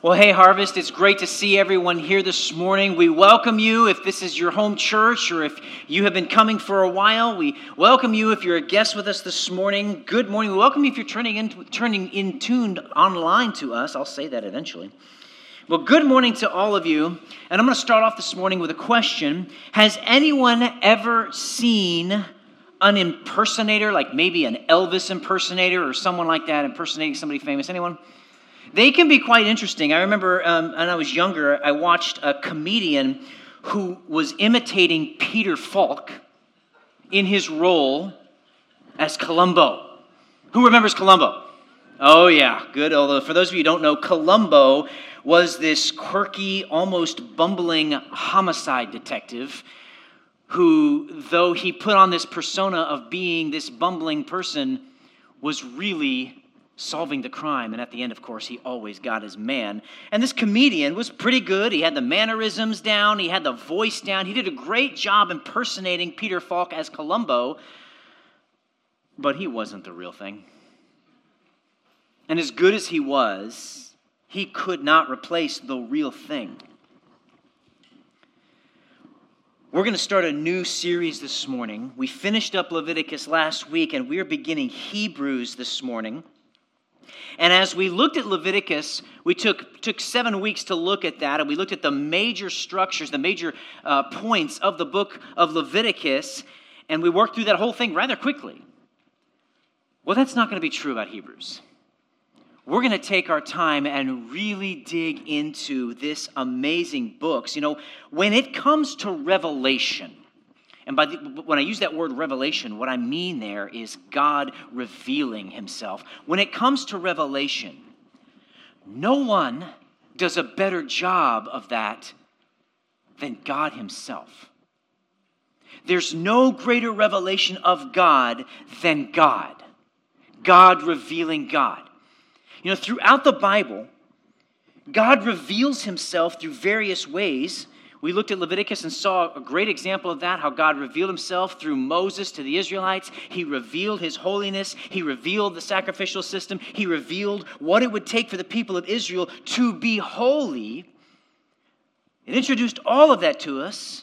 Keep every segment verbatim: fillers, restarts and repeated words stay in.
Well, hey, Harvest, it's great to see everyone here this morning. We welcome you if this is your home church or if you have been coming for a while. We welcome you if you're a guest with us this morning. Good morning. We welcome you if you're turning in, turning in tuned online to us. I'll say that eventually. Well, good morning to all of you. And I'm going to start off this morning with a question. Has anyone ever seen an impersonator, like maybe an Elvis impersonator or someone like that impersonating somebody famous? Anyone? They can be quite interesting. I remember um, when I was younger, I watched a comedian who was imitating Peter Falk in his role as Columbo. Who remembers Columbo? Oh, yeah, good. Although for those of you who don't know, Columbo was this quirky, almost bumbling homicide detective who, though he put on this persona of being this bumbling person, was really solving the crime. And at the end, of course, he always got his man. And this comedian was pretty good. He had the mannerisms down. He had the voice down. He did a great job impersonating Peter Falk as Columbo. But he wasn't the real thing. And as good as he was, he could not replace the real thing. We're going to start a new series this morning. We finished up Leviticus last week, and we're beginning Hebrews this morning. And as we looked at Leviticus, we took, took seven weeks to look at that, and we looked at the major structures, the major uh, points of the book of Leviticus, and we worked through that whole thing rather quickly. Well, that's not going to be true about Hebrews. We're going to take our time and really dig into this amazing book. You know, when it comes to revelation, and by the, when I use that word revelation, what I mean there is God revealing himself. When it comes to revelation, no one does a better job of that than God himself. There's no greater revelation of God than God. God revealing God. You know, throughout the Bible, God reveals himself through various ways. We looked at Leviticus and saw a great example of that, how God revealed himself through Moses to the Israelites. He revealed his holiness. He revealed the sacrificial system. He revealed what it would take for the people of Israel to be holy. It introduced all of that to us.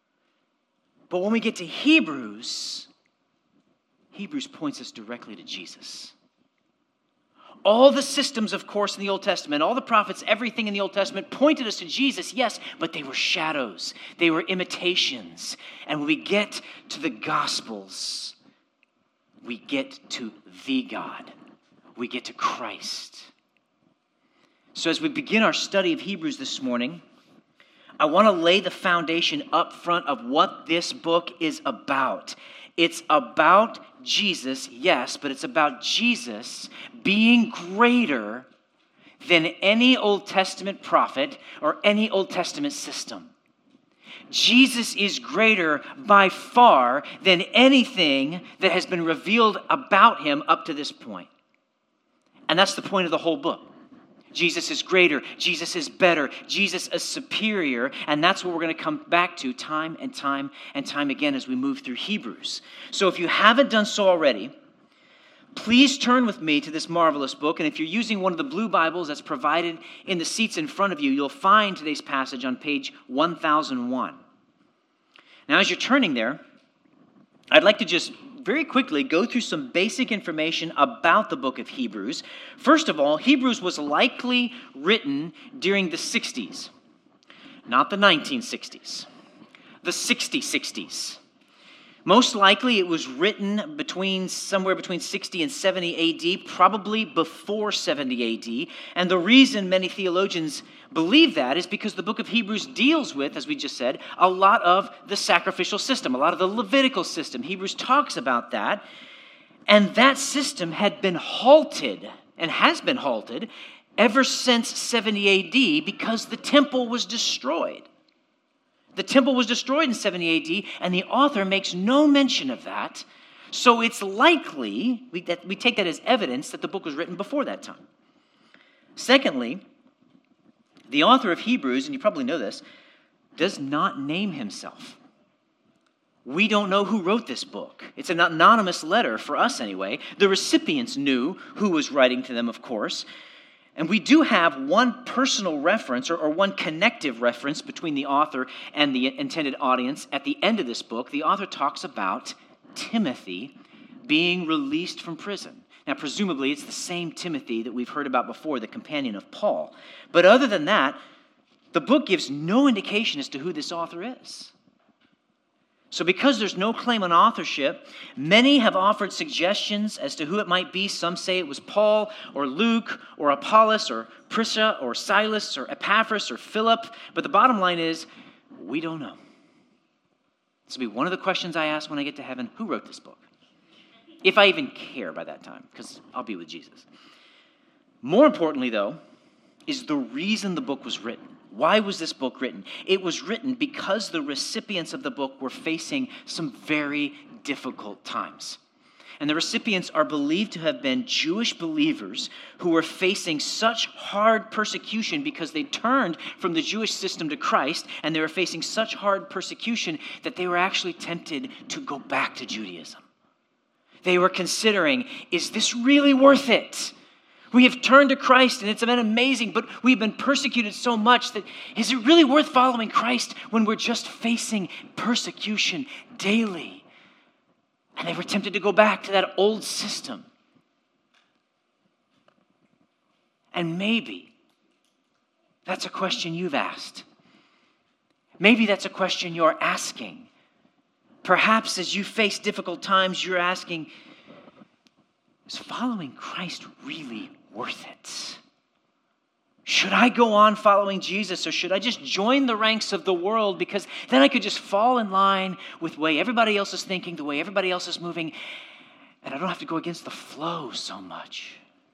But when we get to Hebrews, Hebrews points us directly to Jesus. All the systems, of course, in the Old Testament, all the prophets, everything in the Old Testament pointed us to Jesus, yes, but they were shadows. They were imitations. And when we get to the Gospels, we get to the God. We get to Christ. So as we begin our study of Hebrews this morning, I want to lay the foundation up front of what this book is about. It's about Jesus, yes, but it's about Jesus being greater than any Old Testament prophet or any Old Testament system. Jesus is greater by far than anything that has been revealed about him up to this point. And that's the point of the whole book. Jesus is greater. Jesus is better. Jesus is superior. And that's what we're going to come back to time and time and time again as we move through Hebrews. So if you haven't done so already, please turn with me to this marvelous book. And if you're using one of the blue Bibles that's provided in the seats in front of you, you'll find today's passage on page one thousand one. Now, as you're turning there, I'd like to just very quickly go through some basic information about the book of Hebrews. First of all, Hebrews was likely written during the sixties, not the nineteen sixties, the sixty sixties. Most likely it was written between somewhere between sixty and seventy A D, probably before seventy A D. And the reason many theologians believe that is because the book of Hebrews deals with, as we just said, a lot of the sacrificial system, a lot of the Levitical system. Hebrews talks about that. And that system had been halted and has been halted ever since seventy A D because the temple was destroyed. The temple was destroyed in seventy A D, and the author makes no mention of that. So it's likely, we, that, we take that as evidence that the book was written before that time. Secondly, the author of Hebrews, and you probably know this, does not name himself. We don't know who wrote this book. It's an anonymous letter, for us anyway. The recipients knew who was writing to them, of course. And we do have one personal reference or, or one connective reference between the author and the intended audience. At the end of this book, the author talks about Timothy being released from prison. Now, presumably, it's the same Timothy that we've heard about before, the companion of Paul. But other than that, the book gives no indication as to who this author is. So because there's no claim on authorship, many have offered suggestions as to who it might be. Some say it was Paul or Luke or Apollos or Prisca or Silas or Epaphras or Philip. But the bottom line is, we don't know. This will be one of the questions I ask when I get to heaven. Who wrote this book? If I even care by that time, because I'll be with Jesus. More importantly, though, is the reason the book was written. Why was this book written? It was written because the recipients of the book were facing some very difficult times. And the recipients are believed to have been Jewish believers who were facing such hard persecution because they turned from the Jewish system to Christ, and they were facing such hard persecution that they were actually tempted to go back to Judaism. They were considering, is this really worth it? We have turned to Christ and it's been amazing, but we've been persecuted so much that is it really worth following Christ when we're just facing persecution daily? And they were tempted to go back to that old system. And maybe that's a question you've asked. Maybe that's a question you're asking. Perhaps as you face difficult times, you're asking, is following Christ really worth it? Should I go on following Jesus, or should I just join the ranks of the world, because then I could just fall in line with the way everybody else is thinking, the way everybody else is moving, and I don't have to go against the flow so much.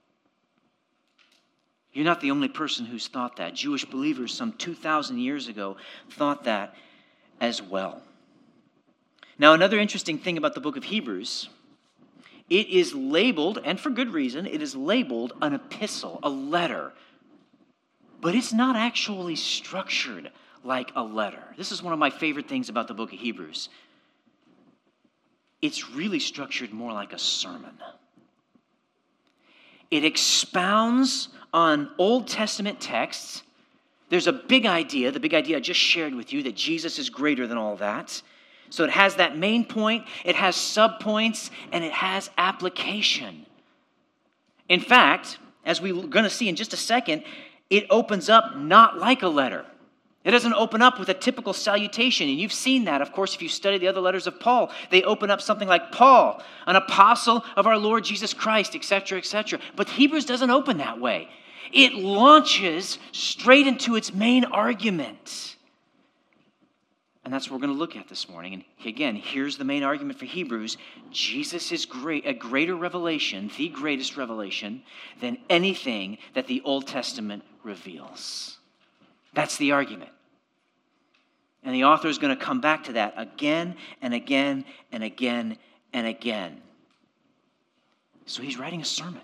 You're not the only person who's thought that. Jewish believers some two thousand years ago thought that as well. Now, another interesting thing about the book of Hebrews, it is labeled, and for good reason, it is labeled an epistle, a letter. But it's not actually structured like a letter. This is one of my favorite things about the book of Hebrews. It's really structured more like a sermon. It expounds on Old Testament texts. There's a big idea, the big idea I just shared with you, that Jesus is greater than all that. So it has that main point, it has subpoints, and it has application. In fact, as we're going to see in just a second, it opens up not like a letter. It doesn't open up with a typical salutation, and you've seen that, of course, if you study the other letters of Paul. They open up something like Paul, an apostle of our Lord Jesus Christ, et cetera, et cetera. But Hebrews doesn't open that way. It launches straight into its main argument. And that's what we're going to look at this morning. And again, here's the main argument for Hebrews. Jesus is great, a greater revelation, the greatest revelation, than anything that the Old Testament reveals. That's the argument. And the author is going to come back to that again and again and again and again. So he's writing a sermon.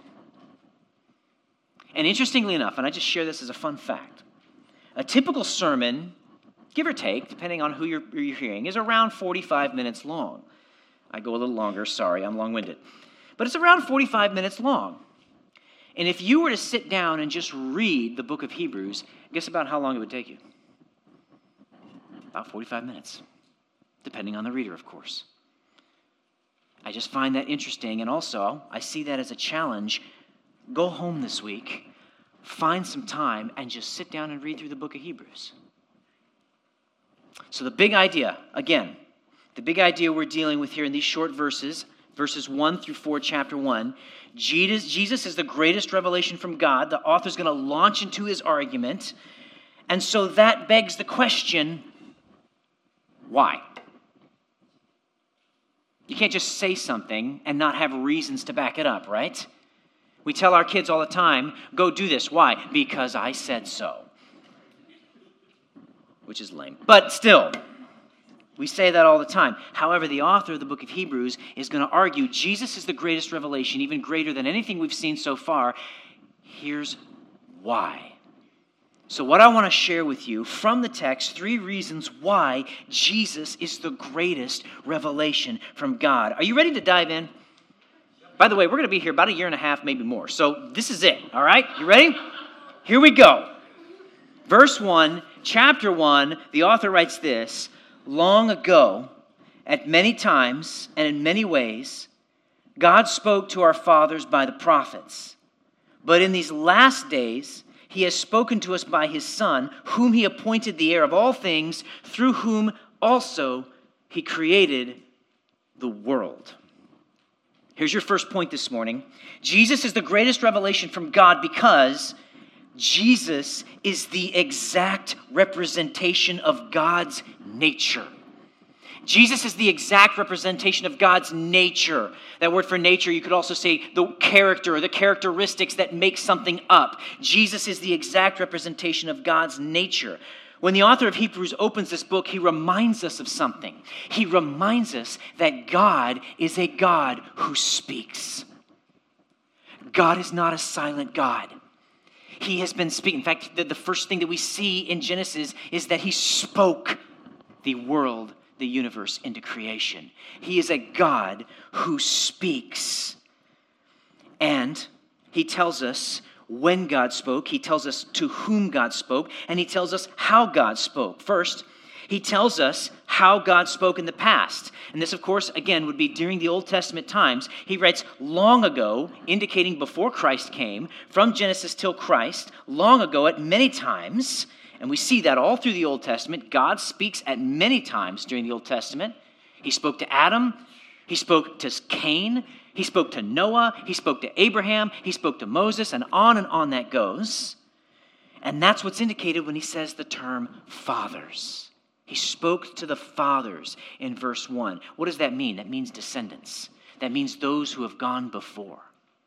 And interestingly enough, and I just share this as a fun fact, a typical sermon, give or take, depending on who you're, you're hearing, is around forty-five minutes long. I go a little longer, sorry, I'm long-winded. But it's around forty-five minutes long. And if you were to sit down and just read the book of Hebrews, guess about how long it would take you? About forty-five minutes, depending on the reader, of course. I just find that interesting, and also I see that as a challenge. Go home this week, find some time, and just sit down and read through the book of Hebrews. So the big idea, again, the big idea we're dealing with here in these short verses, verses one through four, chapter one, Jesus, Jesus is the greatest revelation from God. The author's going to launch into his argument. And so that begs the question, why? You can't just say something and not have reasons to back it up, right? We tell our kids all the time, go do this. Why? Because I said so. Which is lame. But still, we say that all the time. However, the author of the book of Hebrews is going to argue Jesus is the greatest revelation, even greater than anything we've seen so far. Here's why. So what I want to share with you from the text, three reasons why Jesus is the greatest revelation from God. Are you ready to dive in? By the way, we're going to be here about a year and a half, maybe more. So this is it, all right? You ready? Here we go. Verse one, chapter one, the author writes this: long ago, at many times and in many ways, God spoke to our fathers by the prophets. But in these last days, he has spoken to us by his Son, whom he appointed the heir of all things, through whom also he created the world. Here's your first point this morning. Jesus is the greatest revelation from God because Jesus is the exact representation of God's nature. Jesus is the exact representation of God's nature. That word for nature, you could also say the character or the characteristics that make something up. Jesus is the exact representation of God's nature. When the author of Hebrews opens this book, he reminds us of something. He reminds us that God is a God who speaks. God is not a silent God. He has been speaking. In fact, the, the first thing that we see in Genesis is that he spoke the world, the universe, into creation. He is a God who speaks. And he tells us when God spoke, he tells us to whom God spoke, and he tells us how God spoke. First, he tells us how God spoke in the past. And this, of course, again, would be during the Old Testament times. He writes long ago, indicating before Christ came, from Genesis till Christ, long ago at many times. And we see that all through the Old Testament. God speaks at many times during the Old Testament. He spoke to Adam. He spoke to Cain. He spoke to Noah. He spoke to Abraham. He spoke to Moses, and on and on that goes. And that's what's indicated when he says the term fathers. He spoke to the fathers in verse one. What does that mean? That means descendants. That means those who have gone before.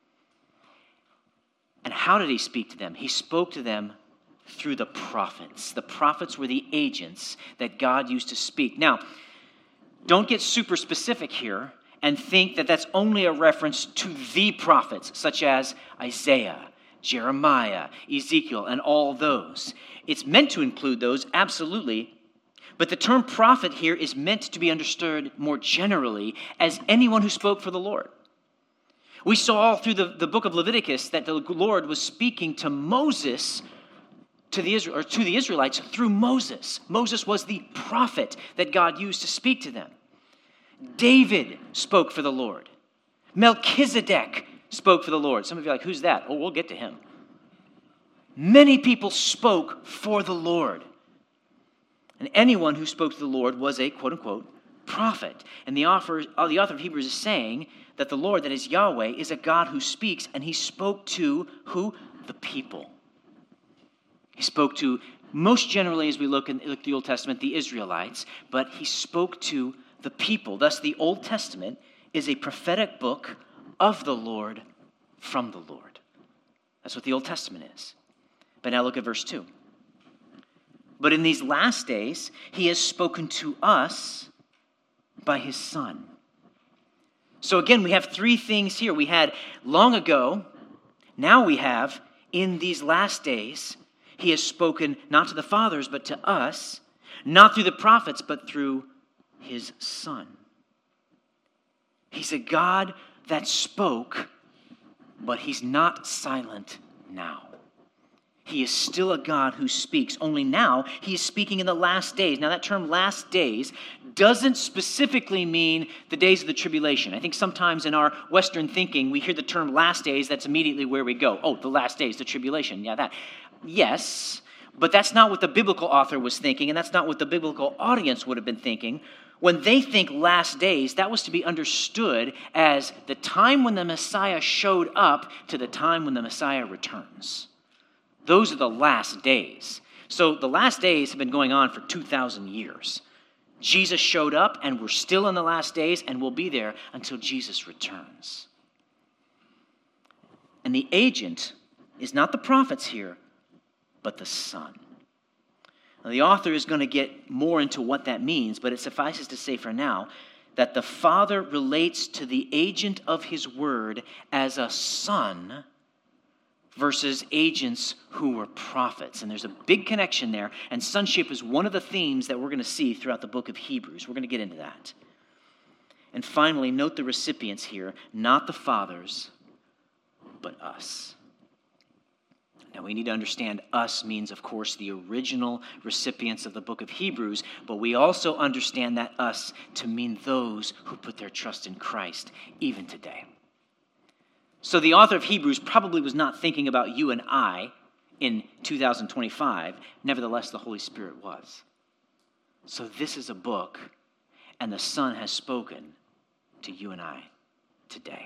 And how did he speak to them? He spoke to them through the prophets. The prophets were the agents that God used to speak. Now, don't get super specific here and think that that's only a reference to the prophets, such as Isaiah, Jeremiah, Ezekiel, and all those. It's meant to include those, absolutely. But the term prophet here is meant to be understood more generally as anyone who spoke for the Lord. We saw all through the, the book of Leviticus that the Lord was speaking to Moses, to the Israel, or to the Israelites through Moses. Moses was the prophet that God used to speak to them. David spoke for the Lord. Melchizedek spoke for the Lord. Some of you are like, who's that? Oh, we'll get to him. Many people spoke for the Lord. And anyone who spoke to the Lord was a quote-unquote prophet. And the author, the author of Hebrews is saying that the Lord, that is Yahweh, is a God who speaks, and he spoke to who? The people. He spoke to, most generally as we look in look at the Old Testament, the Israelites, but he spoke to the people. Thus, the Old Testament is a prophetic book of the Lord from the Lord. That's what the Old Testament is. But now look at verse two. But in these last days, he has spoken to us by his Son. So again, we have three things here. We had long ago, now we have in these last days, he has spoken not to the fathers, but to us, not through the prophets, but through his Son. He's a God that spoke, but he's not silent now. He is still a God who speaks, only now he is speaking in the last days. Now that term last days doesn't specifically mean the days of the tribulation. I think sometimes in our Western thinking, we hear the term last days, that's immediately where we go. Oh, the last days, the tribulation, yeah, that. Yes, but that's not what the biblical author was thinking, and that's not what the biblical audience would have been thinking. When they think last days, that was to be understood as the time when the Messiah showed up to the time when the Messiah returns. Those are the last days. So the last days have been going on for two thousand years. Jesus showed up, and we're still in the last days, and we'll be there until Jesus returns. And the agent is not the prophets here, but the Son. Now, the author is going to get more into what that means, but it suffices to say for now that the Father relates to the agent of his word as a son versus agents who were prophets. And there's a big connection there, and sonship is one of the themes that we're going to see throughout the book of Hebrews. We're going to get into that. And finally, note the recipients here, not the fathers, but us. Now, we need to understand us means, of course, the original recipients of the book of Hebrews, but we also understand that us to mean those who put their trust in Christ, even today. So the author of Hebrews probably was not thinking about you and I in two thousand twenty-five. Nevertheless, the Holy Spirit was. So this is a book, and the Son has spoken to you and I today.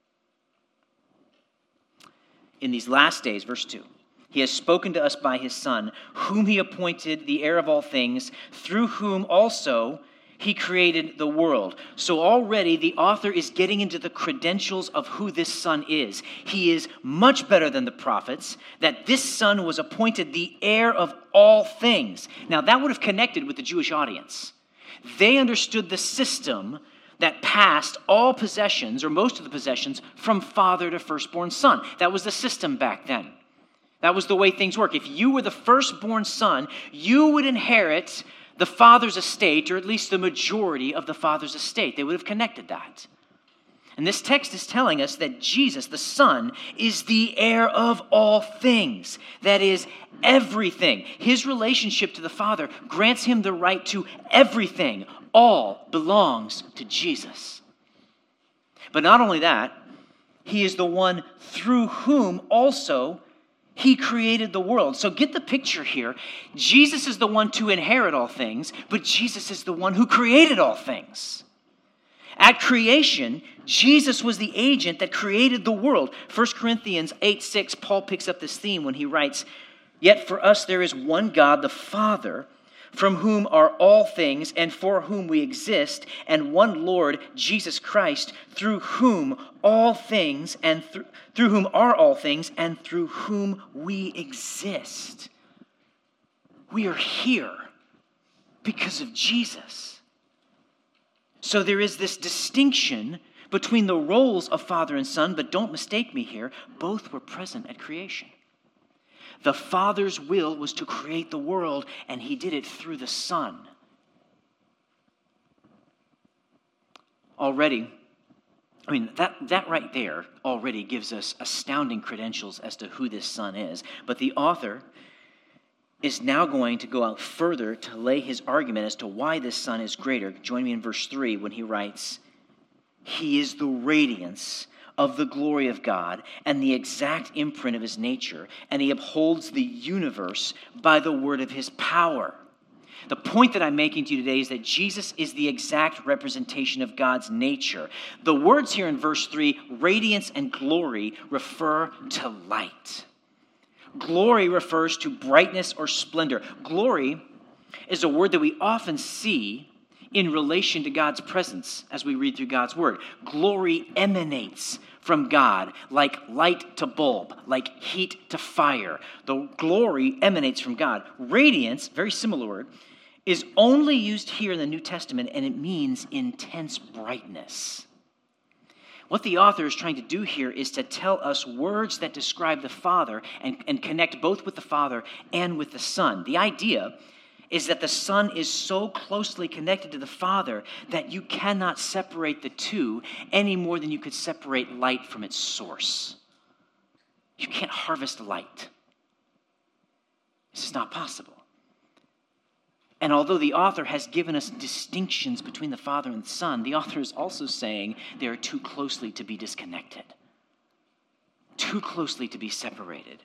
In these last days, verse two, he has spoken to us by his Son, whom he appointed the heir of all things, through whom also he created the world. So already the author is getting into the credentials of who this Son is. He is much better than the prophets, that this Son was appointed the heir of all things. Now that would have connected with the Jewish audience. They understood the system that passed all possessions, or most of the possessions, from father to firstborn son. That was the system back then. That was the way things work. If you were the firstborn son, you would inherit the father's estate, or at least the majority of the father's estate. They would have connected that. And this text is telling us that Jesus, the Son, is the heir of all things. That is, everything. His relationship to the Father grants him the right to everything. All belongs to Jesus. But not only that, he is the one through whom also he created the world. So get the picture here. Jesus is the one to inherit all things, but Jesus is the one who created all things. At creation, Jesus was the agent that created the world. First Corinthians eight six, Paul picks up this theme when he writes, "Yet for us there is one God, the Father, from whom are all things and for whom we exist, and one Lord, Jesus Christ, through whom all things and th- through whom are all things and through whom we exist." We are here because of Jesus. So there is this distinction between the roles of Father and Son, but don't mistake me here, both were present at creation. The Father's will was to create the world, and he did it through the Son. Already, I mean, that, that right there already gives us astounding credentials as to who this Son is. But the author is now going to go out further to lay his argument as to why this Son is greater. Join me in verse three when he writes, "He is the radiance of the glory of God and the exact imprint of his nature, and he upholds the universe by the word of his power." The point that I'm making to you today is that Jesus is the exact representation of God's nature. The words here in verse three, radiance and glory, refer to light. Glory refers to brightness or splendor. Glory is a word that we often see in relation to God's presence as we read through God's word. Glory emanates from God like light to bulb, like heat to fire. The glory emanates from God. Radiance, very similar word, is only used here in the New Testament, and it means intense brightness. What the author is trying to do here is to tell us words that describe the Father and, and connect both with the Father and with the Son. The idea is that the Son is so closely connected to the Father that you cannot separate the two any more than you could separate light from its source. You can't harvest light. This is not possible. And although the author has given us distinctions between the Father and the Son, the author is also saying they are too closely to be disconnected, too closely to be separated.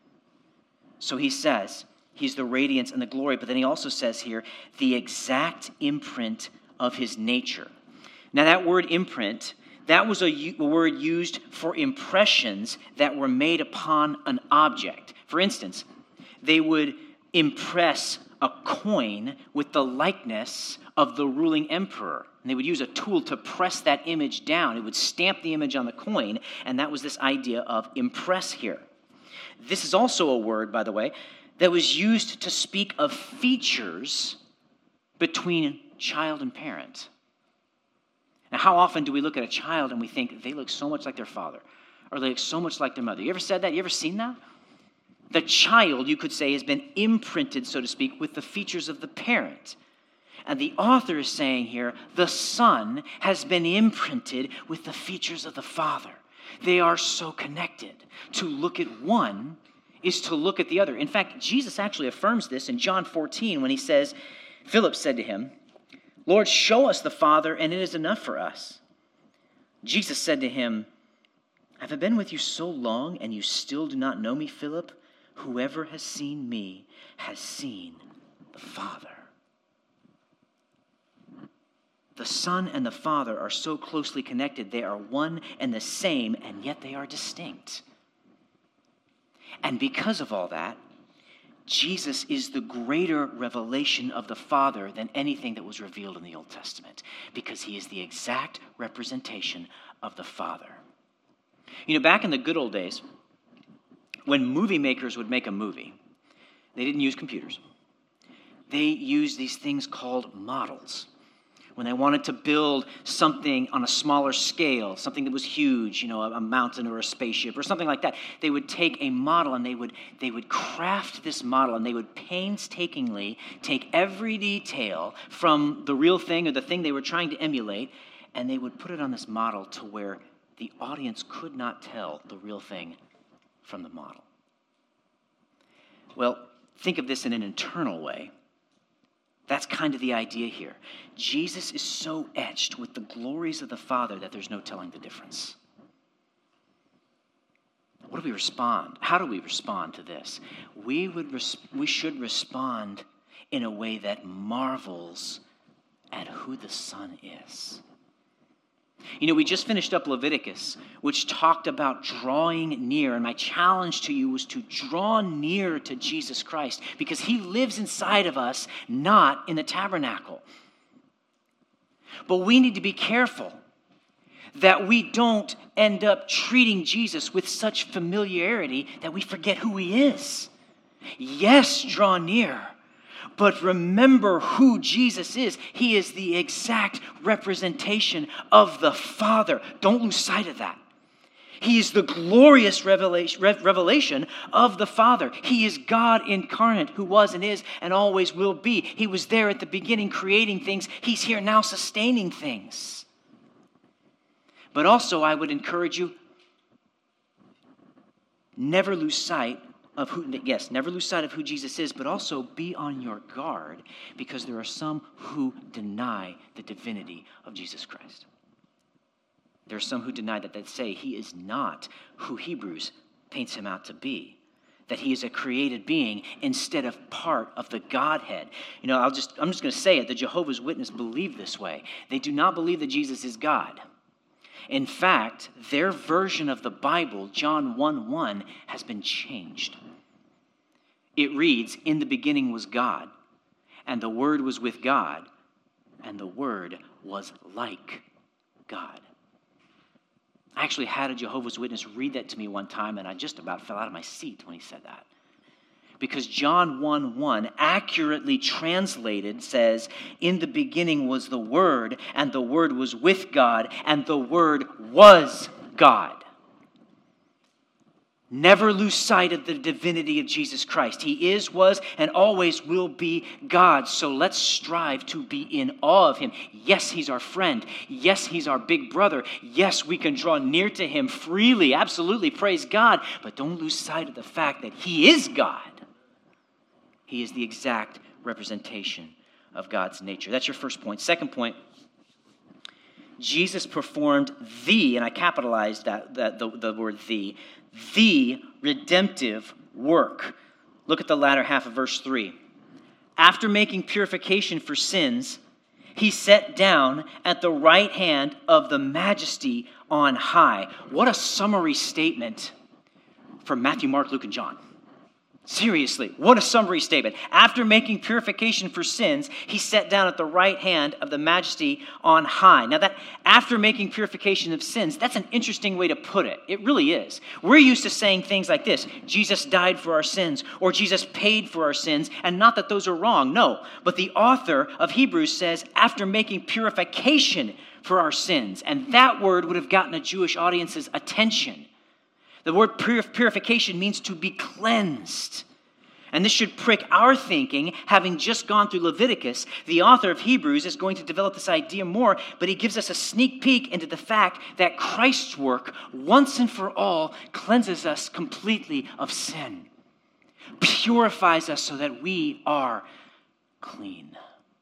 So he says, he's the radiance and the glory, but then he also says here, the exact imprint of his nature. Now that word imprint, that was a, a word used for impressions that were made upon an object. For instance, they would impress a coin with the likeness of the ruling emperor. And they would use a tool to press that image down. It would stamp the image on the coin, and that was this idea of impress here. This is also a word, by the way, that was used to speak of features between child and parent. Now, how often do we look at a child and we think they look so much like their father, or they look so much like their mother? You ever said that? You ever seen that? The child, you could say, has been imprinted, so to speak, with the features of the parent. And the author is saying here, the Son has been imprinted with the features of the Father. They are so connected. To look at one is to look at the other. In fact, Jesus actually affirms this in John fourteen when he says, Philip said to him, Lord, show us the Father, and it is enough for us. Jesus said to him, have I been with you so long, and you still do not know me, Philip? Whoever has seen me has seen the Father. The Son and the Father are so closely connected. They are one and the same, and yet they are distinct. And because of all that, Jesus is the greater revelation of the Father than anything that was revealed in the Old Testament, because he is the exact representation of the Father. You know, back in the good old days, when movie makers would make a movie, they didn't use computers. They used these things called models. When they wanted to build something on a smaller scale, something that was huge, you know, a mountain or a spaceship or something like that, they would take a model and they would they would craft this model, and they would painstakingly take every detail from the real thing or the thing they were trying to emulate, and they would put it on this model to where the audience could not tell the real thing from the model. Well, think of this in an internal way. That's kind of the idea here. Jesus is so etched with the glories of the Father that there's no telling the difference. What do we respond? How do we respond to this? We would res- we should respond in a way that marvels at who the Son is. You know, we just finished up Leviticus, which talked about drawing near. And my challenge to you was to draw near to Jesus Christ, because he lives inside of us, not in the tabernacle. But we need to be careful that we don't end up treating Jesus with such familiarity that we forget who he is. Yes, draw near. But remember who Jesus is. He is the exact representation of the Father. Don't lose sight of that. He is the glorious revelation, revelation of the Father. He is God incarnate, who was and is and always will be. He was there at the beginning creating things. He's here now sustaining things. But also, I would encourage you, never lose sight of who, yes, never lose sight of who Jesus is, but also be on your guard, because there are some who deny the divinity of Jesus Christ. There are some who deny that, that say he is not who Hebrews paints him out to be, that he is a created being instead of part of the Godhead. You know, I'll just, I'm just going to say it. The Jehovah's Witnesses believe this way. They do not believe that Jesus is God. In fact, their version of the Bible, John one one, has been changed. It reads, in the beginning was God, and the Word was with God, and the Word was like God. I actually had a Jehovah's Witness read that to me one time, and I just about fell out of my seat when he said that. Because John one one accurately translated says, in the beginning was the Word, and the Word was with God, and the Word was God. Never lose sight of the divinity of Jesus Christ. He is, was, and always will be God. So let's strive to be in awe of him. Yes, he's our friend. Yes, he's our big brother. Yes, we can draw near to him freely. Absolutely, praise God. But don't lose sight of the fact that he is God. He is the exact representation of God's nature. That's your first point. Second point, Jesus performed the, and I capitalized that, that the, the word the, the redemptive work. Look at the latter half of verse three. After making purification for sins, he sat down at the right hand of the Majesty on high. What a summary statement for Matthew, Mark, Luke, and John. Seriously, what a summary statement. After making purification for sins, he sat down at the right hand of the Majesty on high. Now that after making purification of sins, that's an interesting way to put it. It really is. We're used to saying things like this: Jesus died for our sins, or Jesus paid for our sins, and not that those are wrong, no. But the author of Hebrews says, after making purification for our sins, and that word would have gotten a Jewish audience's attention. The word purification means to be cleansed. And this should prick our thinking, having just gone through Leviticus. The author of Hebrews is going to develop this idea more, but he gives us a sneak peek into the fact that Christ's work, once and for all, cleanses us completely of sin. purifies us so that we are clean.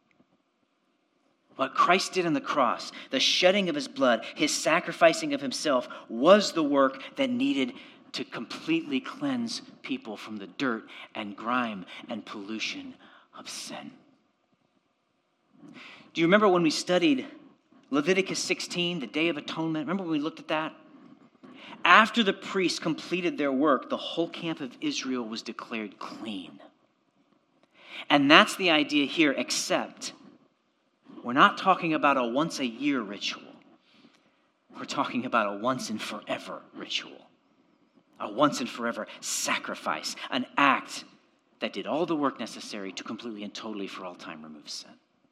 What Christ did on the cross, the shedding of his blood, his sacrificing of himself, was the work that needed to completely cleanse people from the dirt and grime and pollution of sin. Do you remember when we studied Leviticus sixteen, the Day of Atonement? Remember when we looked at that? After the priests completed their work, the whole camp of Israel was declared clean. And that's the idea here, except we're not talking about a once-a-year ritual. We're talking about a once-and-forever ritual. A once-and-forever sacrifice. An act that did all the work necessary to completely and totally for all time remove sin.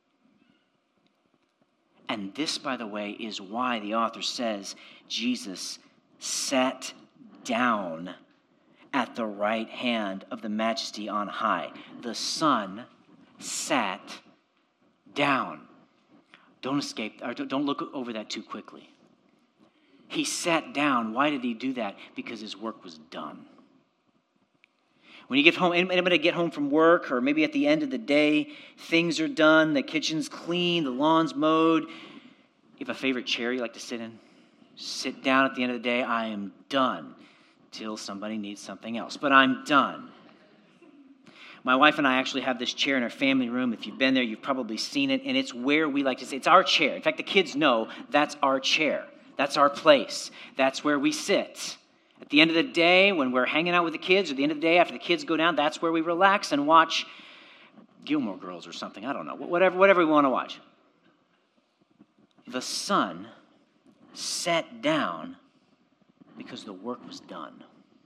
And this, by the way, is why the author says Jesus sat down at the right hand of the Majesty on high. The Son sat down. Don't escape, or don't look over that too quickly. He sat down. Why did he do that? Because his work was done. When you get home, anybody get home from work, or maybe at the end of the day, things are done, the kitchen's clean, the lawn's mowed. You have a favorite chair you like to sit in? Sit down at the end of the day. I am done till somebody needs something else, but I'm done. My wife and I actually have this chair in our family room. If you've been there, you've probably seen it, and it's where we like to sit. It's our chair. In fact, the kids know that's our chair. That's our place. That's where we sit. At the end of the day, when we're hanging out with the kids, or the end of the day after the kids go down, that's where we relax and watch Gilmore Girls or something. I don't know. Whatever, whatever we want to watch. The Son sat down because the work was done.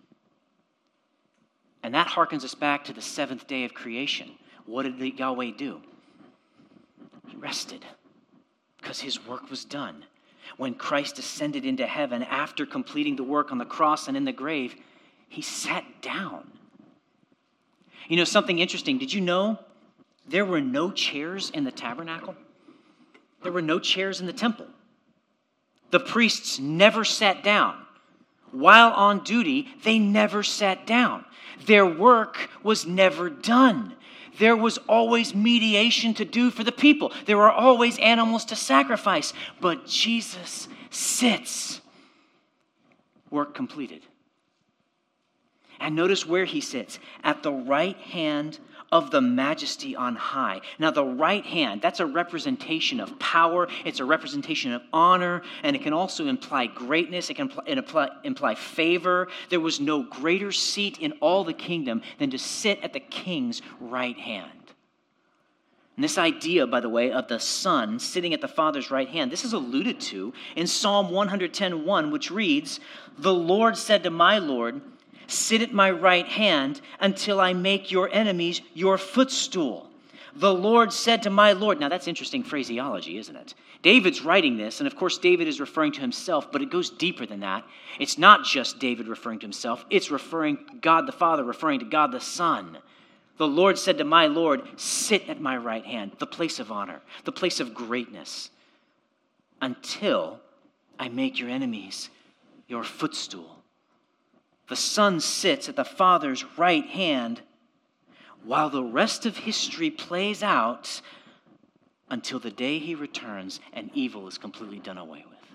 And that harkens us back to the seventh day of creation. What did Yahweh do? He rested because his work was done. When Christ ascended into heaven after completing the work on the cross and in the grave, he sat down. You know something interesting? Did you know there were no chairs in the tabernacle? There were no chairs in the temple. The priests never sat down. While on duty, they never sat down. Their work was never done. There was always mediation to do for the people. There were always animals to sacrifice. But Jesus sits. Work completed. And notice where he sits. At the right hand of the Majesty on high. Now, the right hand, that's a representation of power. It's a representation of honor. And it can also imply greatness. It can imply, imply favor. There was no greater seat in all the kingdom than to sit at the king's right hand. And this idea, by the way, of the Son sitting at the Father's right hand, this is alluded to in Psalm one ten one, which reads, "The Lord said to my Lord, sit at my right hand until I make your enemies your footstool. The Lord said to my Lord." Now that's interesting phraseology, isn't it? David's writing this, and of course David is referring to himself, but it goes deeper than that. It's not just David referring to himself. It's referring God the Father, referring to God the Son. The Lord said to my Lord, sit at my right hand, the place of honor, the place of greatness, until I make your enemies your footstool. The Son sits at the Father's right hand while the rest of history plays out until the day he returns and evil is completely done away with.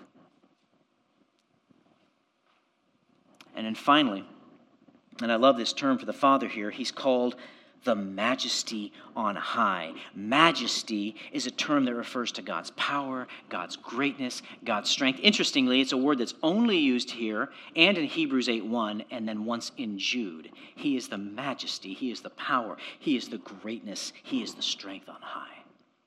And then finally, and I love this term for the Father here, he's called the Majesty on high. Majesty is a term that refers to God's power, God's greatness, God's strength. Interestingly, it's a word that's only used here and in Hebrews eight one and then once in Jude. He is the majesty, he is the power, he is the greatness, he is the strength on high.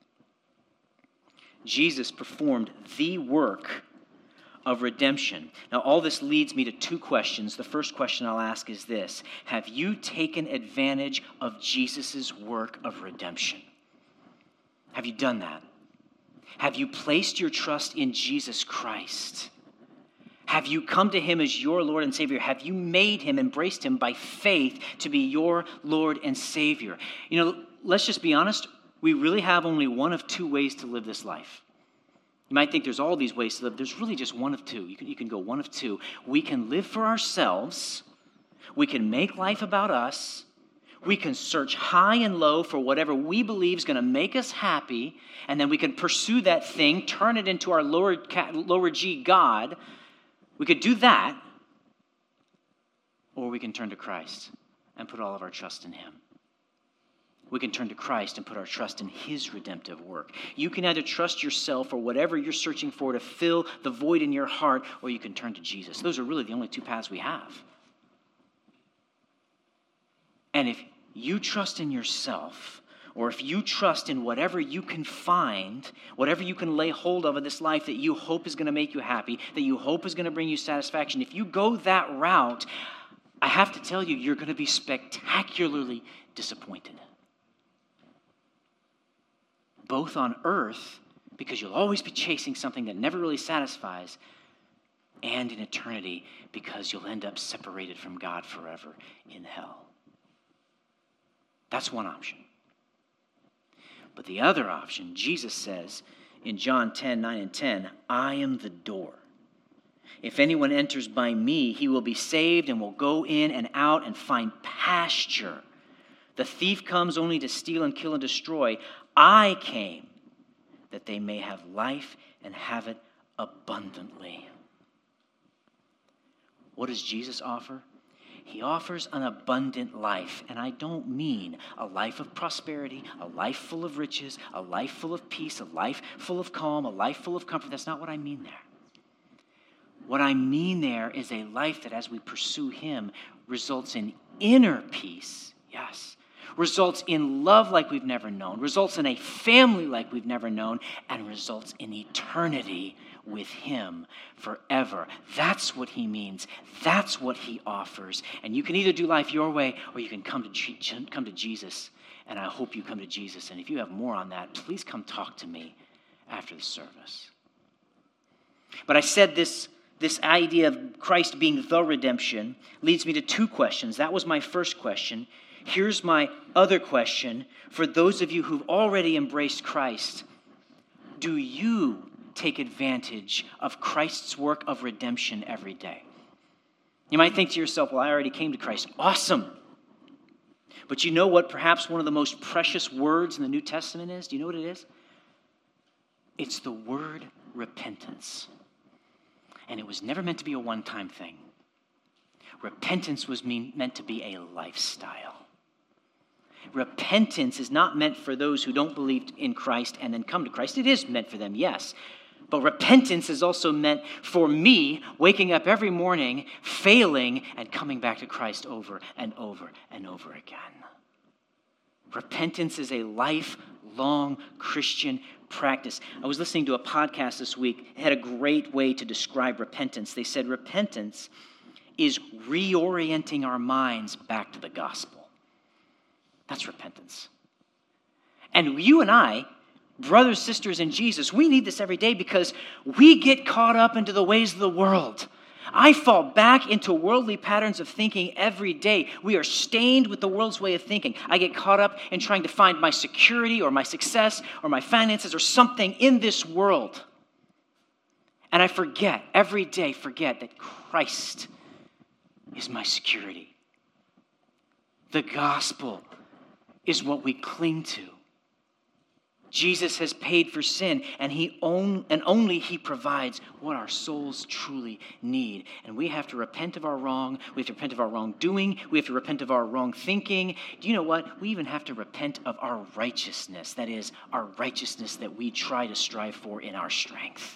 Jesus performed the work of redemption. Now, all this leads me to two questions. The first question I'll ask is this: have you taken advantage of Jesus' work of redemption? Have you done that? Have you placed your trust in Jesus Christ? Have you come to him as your Lord and Savior? Have you made him, embraced him by faith to be your Lord and Savior? You know, let's just be honest. We really have only one of two ways to live this life. You might think there's all these ways to live. There's really just one of two. You can, you can go one of two. We can live for ourselves. We can make life about us. We can search high and low for whatever we believe is going to make us happy, and then we can pursue that thing, turn it into our lower, lower G God. We could do that, or we can turn to Christ and put all of our trust in him. We can turn to Christ and put our trust in his redemptive work. You can either trust yourself or whatever you're searching for to fill the void in your heart, or you can turn to Jesus. Those are really the only two paths we have. And if you trust in yourself, or if you trust in whatever you can find, whatever you can lay hold of in this life that you hope is going to make you happy, that you hope is going to bring you satisfaction, if you go that route, I have to tell you, you're going to be spectacularly disappointed. Both on earth, because you'll always be chasing something that never really satisfies, and in eternity, because you'll end up separated from God forever in hell. That's one option. But the other option, Jesus says in John ten, nine and ten, I am the door. If anyone enters by me, he will be saved and will go in and out and find pasture. The thief comes only to steal and kill and destroy. I came that they may have life and have it abundantly. What does Jesus offer? He offers an abundant life, and I don't mean a life of prosperity, a life full of riches, a life full of peace, a life full of calm, a life full of comfort. That's not what I mean there. What I mean there is a life that as we pursue him results in inner peace, yes, results in love like we've never known, results in a family like we've never known, and results in eternity with him forever. That's what he means. That's what he offers. And you can either do life your way, or you can come to, come to Jesus. And I hope you come to Jesus. And if you have more on that, please come talk to me after the service. But I said this, this idea of Christ being the redemption leads me to two questions. That was my first question. Here's my other question. For those of you who've already embraced Christ, do you take advantage of Christ's work of redemption every day? You might think to yourself, well, I already came to Christ. Awesome. But you know what perhaps one of the most precious words in the New Testament is? Do you know what it is? It's the word repentance. And it was never meant to be a one-time thing. Repentance was mean, meant to be a lifestyle. Repentance is not meant for those who don't believe in Christ and then come to Christ. It is meant for them, yes. But repentance is also meant for me waking up every morning, failing, and coming back to Christ over and over and over again. Repentance is a lifelong Christian practice. I was listening to a podcast this week. It had a great way to describe repentance. They said repentance is reorienting our minds back to the gospel. That's repentance. And you and I, brothers, sisters in Jesus, we need this every day because we get caught up into the ways of the world. I fall back into worldly patterns of thinking every day. We are stained with the world's way of thinking. I get caught up in trying to find my security or my success or my finances or something in this world. And I forget, every day forget that Christ is my security. The gospel is what we cling to. Jesus has paid for sin, and he own, and only he provides what our souls truly need. And we have to repent of our wrong. We have to repent of our wrongdoing. We have to repent of our wrong thinking. Do you know what? We even have to repent of our righteousness. That is, our righteousness that we try to strive for in our strength.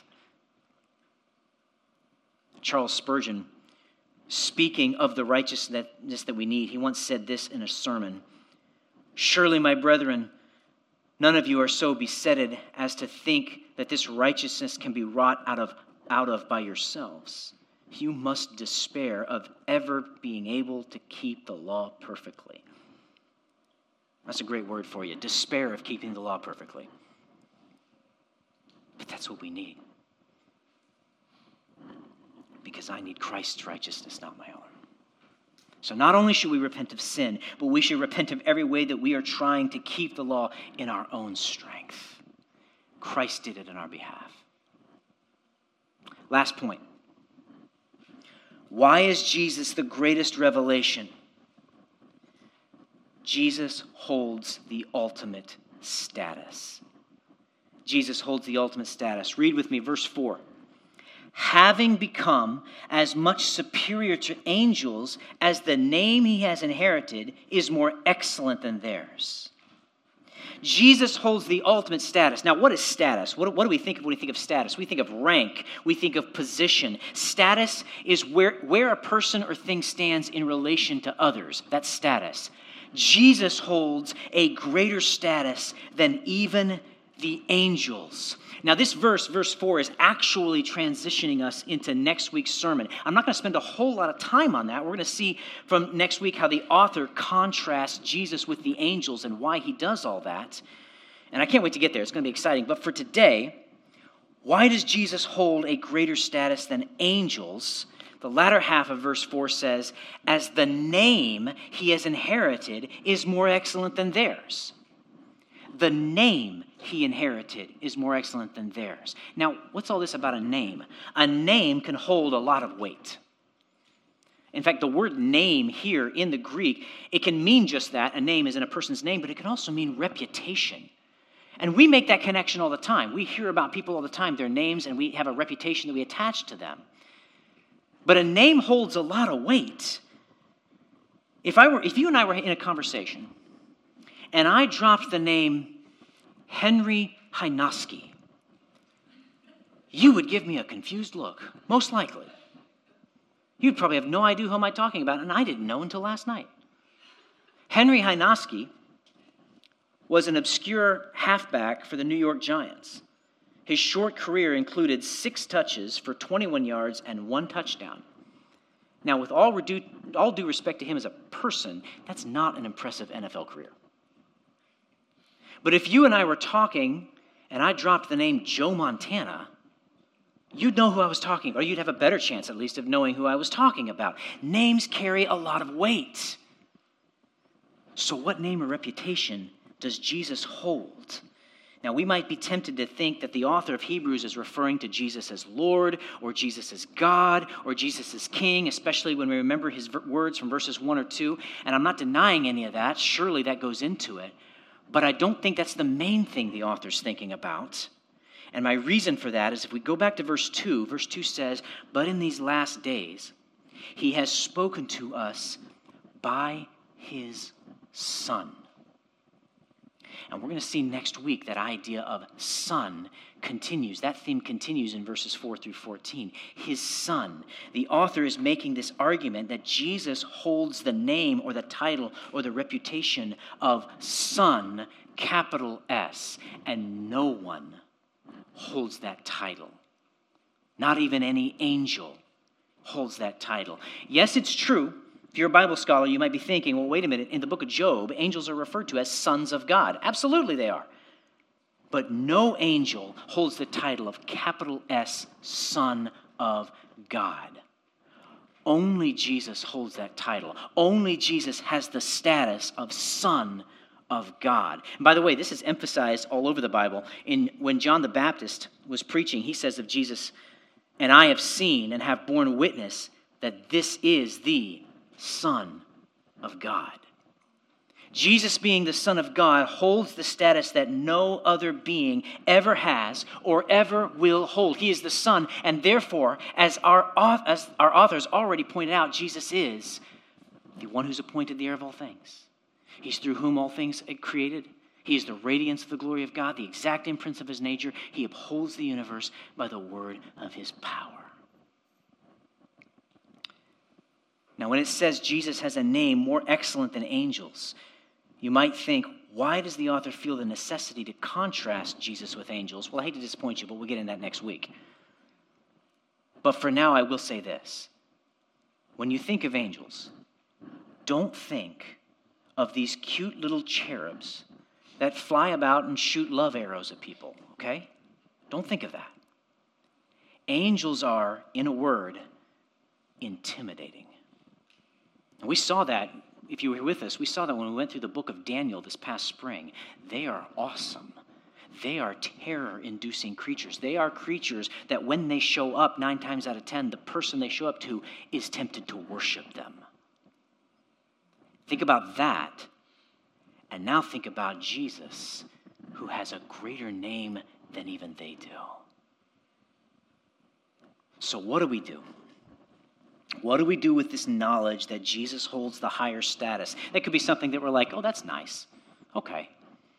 Charles Spurgeon, speaking of the righteousness that we need, he once said this in a sermon. Surely, my brethren, none of you are so besetted as to think that this righteousness can be wrought out of, out of by yourselves. You must despair of ever being able to keep the law perfectly. That's a great word for you. Despair of keeping the law perfectly. But that's what we need. Because I need Christ's righteousness, not my own. So not only should we repent of sin, but we should repent of every way that we are trying to keep the law in our own strength. Christ did it on our behalf. Last point. Why is Jesus the greatest revelation? Jesus holds the ultimate status. Jesus holds the ultimate status. Read with me verse four. Having become as much superior to angels as the name he has inherited is more excellent than theirs. Jesus holds the ultimate status. Now, what is status? What, what do we think of when we think of status? We think of rank. We think of position. Status is where, where a person or thing stands in relation to others. That's status. Jesus holds a greater status than even the angels. Now, this verse, verse four, is actually transitioning us into next week's sermon. I'm not going to spend a whole lot of time on that. We're going to see from next week how the author contrasts Jesus with the angels and why he does all that. And I can't wait to get there. It's going to be exciting. But for today, why does Jesus hold a greater status than angels? The latter half of verse four says, as the name he has inherited is more excellent than theirs. The name he inherited is more excellent than theirs. Now, what's all this about a name? A name can hold a lot of weight. In fact, the word name here in the Greek, it can mean just that. A name is in a person's name, but it can also mean reputation. And we make that connection all the time. We hear about people all the time, their names, and we have a reputation that we attach to them. But a name holds a lot of weight. If I were, if you and I were in a conversation, and I dropped the name Henry Hynoski, you would give me a confused look, most likely. You'd probably have no idea who am I talking about, and I didn't know until last night. Henry Hynoski was an obscure halfback for the New York Giants. His short career included six touches for twenty-one yards and one touchdown. Now, with all due, all due respect to him as a person, that's not an impressive N F L career. But if you and I were talking and I dropped the name Joe Montana, you'd know who I was talking, or you'd have a better chance at least of knowing who I was talking about. Names carry a lot of weight. So what name or reputation does Jesus hold? Now, we might be tempted to think that the author of Hebrews is referring to Jesus as Lord, or Jesus as God, or Jesus as King, especially when we remember his words from verses one or two. And I'm not denying any of that. Surely that goes into it. But I don't think that's the main thing the author's thinking about. And my reason for that is if we go back to verse two, verse two says, but in these last days, he has spoken to us by his Son. And we're going to see next week that idea of Son continues. That theme continues in verses four through fourteen. His Son. The author is making this argument that Jesus holds the name or the title or the reputation of Son, capital S, and no one holds that title. Not even any angel holds that title. Yes, it's true. If you're a Bible scholar, you might be thinking, well, wait a minute, in the book of Job, angels are referred to as sons of God. Absolutely they are. But no angel holds the title of capital S, Son of God. Only Jesus holds that title. Only Jesus has the status of Son of God. And by the way, this is emphasized all over the Bible. In when John the Baptist was preaching, he says of Jesus, and I have seen and have borne witness that this is the Son of God. Jesus, being the Son of God, holds the status that no other being ever has or ever will hold. He is the Son, and therefore, as our, as our authors already pointed out, Jesus is the one who's appointed the heir of all things. He's through whom all things are created. He is the radiance of the glory of God, the exact imprint of his nature. He upholds the universe by the word of his power. Now, when it says Jesus has a name more excellent than angels, you might think, why does the author feel the necessity to contrast Jesus with angels? Well, I hate to disappoint you, but we'll get into that next week. But for now, I will say this. When you think of angels, don't think of these cute little cherubs that fly about and shoot love arrows at people, okay? Don't think of that. Angels are, in a word, intimidating. And we saw that, if you were with us, we saw that when we went through the book of Daniel this past spring. They are awesome. They are terror-inducing creatures. They are creatures that when they show up, nine times out of ten, the person they show up to is tempted to worship them. Think about that And now think about Jesus, who has a greater name than even they do. So what do we do? What do we do with this knowledge that Jesus holds the higher status? That could be something that we're like, oh, that's nice. Okay.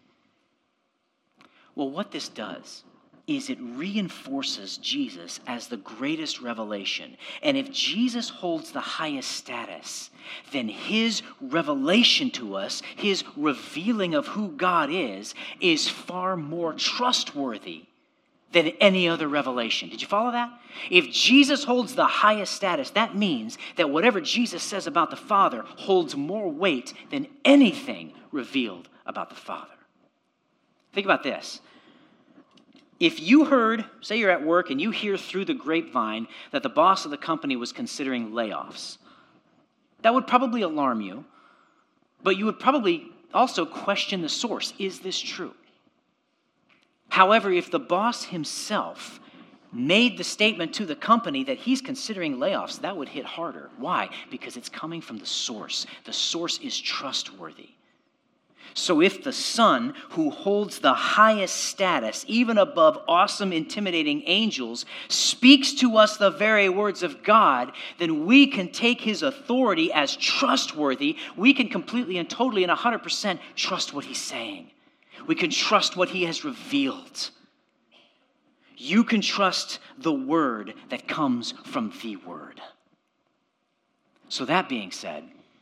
Well, what this does is it reinforces Jesus as the greatest revelation. And if Jesus holds the highest status, then his revelation to us, his revealing of who God is, is far more trustworthy than any other revelation. Did you follow that? If Jesus holds the highest status, that means that whatever Jesus says about the Father holds more weight than anything revealed about the Father. Think about this. If you heard, say you're at work and you hear through the grapevine that the boss of the company was considering layoffs, that would probably alarm you, but you would probably also question the source. Is this true? However, if the boss himself made the statement to the company that he's considering layoffs, that would hit harder. Why? Because it's coming from the source. The source is trustworthy. So if the Son, who holds the highest status, even above awesome, intimidating angels, speaks to us the very words of God, then we can take his authority as trustworthy. We can completely and totally and one hundred percent trust what he's saying. We can trust what he has revealed. You can trust the word that comes from the word. So that being said,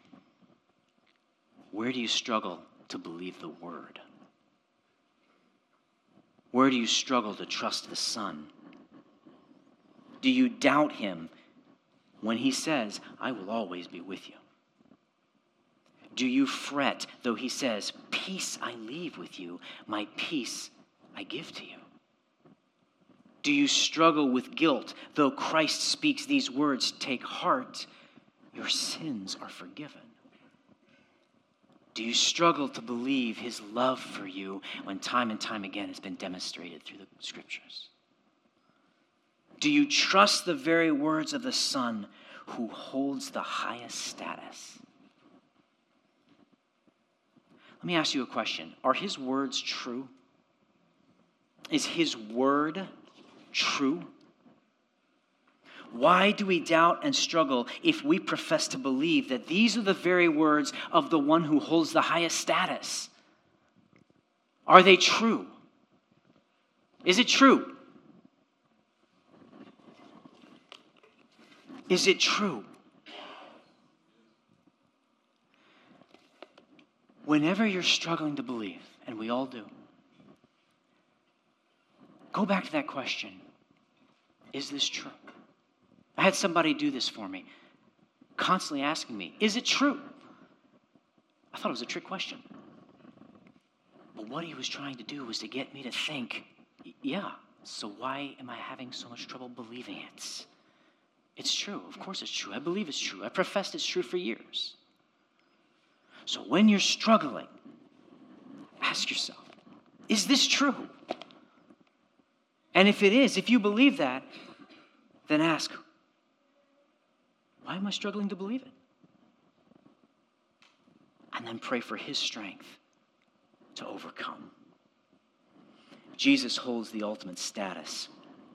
where do you struggle to believe the word? Where do you struggle to trust the Son? Do you doubt him when he says, I will always be with you? Do you fret, though he says, peace I leave with you, my peace I give to you? Do you struggle with guilt, though Christ speaks these words, take heart, your sins are forgiven? Do you struggle to believe his love for you when time and time again has been demonstrated through the scriptures? Do you trust the very words of the Son who holds the highest status? Let me ask you a question. Are his words true? Is his word true? Why do we doubt and struggle if we profess to believe that these are the very words of the one who holds the highest status? Are they true? Is it true? Is it true? Whenever you're struggling to believe, and we all do, go back to that question. Is this true? I had somebody do this for me, constantly asking me, is it true? I thought it was a trick question. But what he was trying to do was to get me to think, yeah, so why am I having so much trouble believing it? It's true. Of course it's true. I believe it's true. I professed it's true for years. So when you're struggling, ask yourself, is this true? And if it is, if you believe that, then ask, why am I struggling to believe it? And then pray for his strength to overcome. Jesus holds the ultimate status.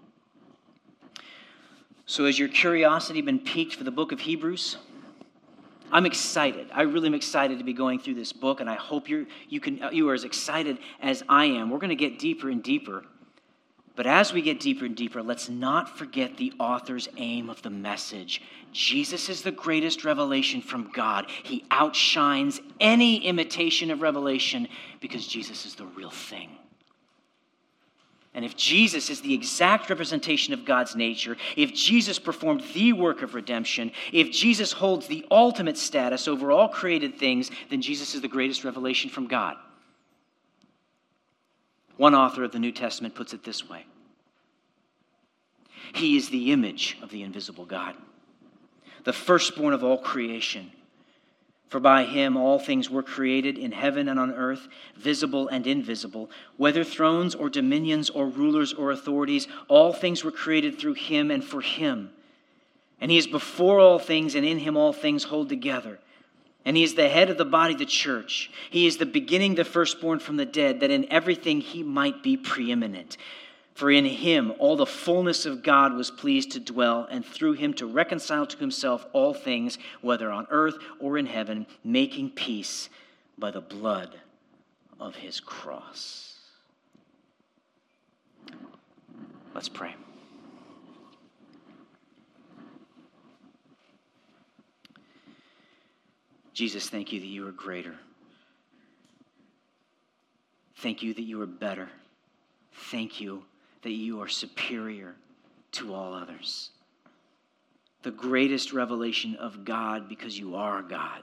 So has your curiosity been piqued for the book of Hebrews? I'm excited. I really am excited to be going through this book, and I hope you're, you can, you are as excited as I am. We're going to get deeper and deeper. But as we get deeper and deeper, let's not forget the author's aim of the message. Jesus is the greatest revelation from God. He outshines any imitation of revelation because Jesus is the real thing. And if Jesus is the exact representation of God's nature, if Jesus performed the work of redemption, if Jesus holds the ultimate status over all created things, then Jesus is the greatest revelation from God. One author of the New Testament puts it this way. He is the image of the invisible God, the firstborn of all creation. For by him all things were created in heaven and on earth, visible and invisible, whether thrones or dominions or rulers or authorities, all things were created through him and for him. And he is before all things, and in him all things hold together. And he is the head of the body, the church. He is the beginning, the firstborn from the dead, that in everything he might be preeminent. For in him all the fullness of God was pleased to dwell, and through him to reconcile to himself all things, whether on earth or in heaven, making peace by the blood of his cross. Let's pray. Jesus, thank you that you are greater. Thank you that you are better. Thank you that you are superior to all others. The greatest revelation of God because you are God.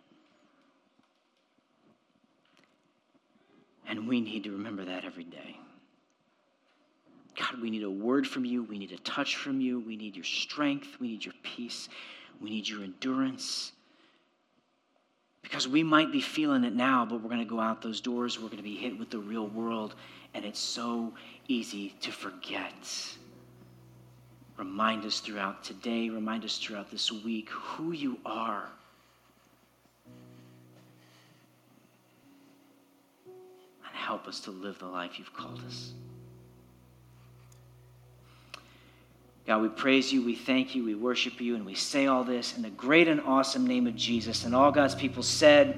And we need to remember that every day. God, we need a word from you. We need a touch from you. We need your strength. We need your peace. We need your endurance. Because we might be feeling it now, but we're going to go out those doors. We're going to be hit with the real world. And it's so easy to forget. Remind us throughout today. Remind us throughout this week who you are. And help us to live the life you've called us. God, we praise you, we thank you, we worship you, and we say all this in the great and awesome name of Jesus. And all God's people said,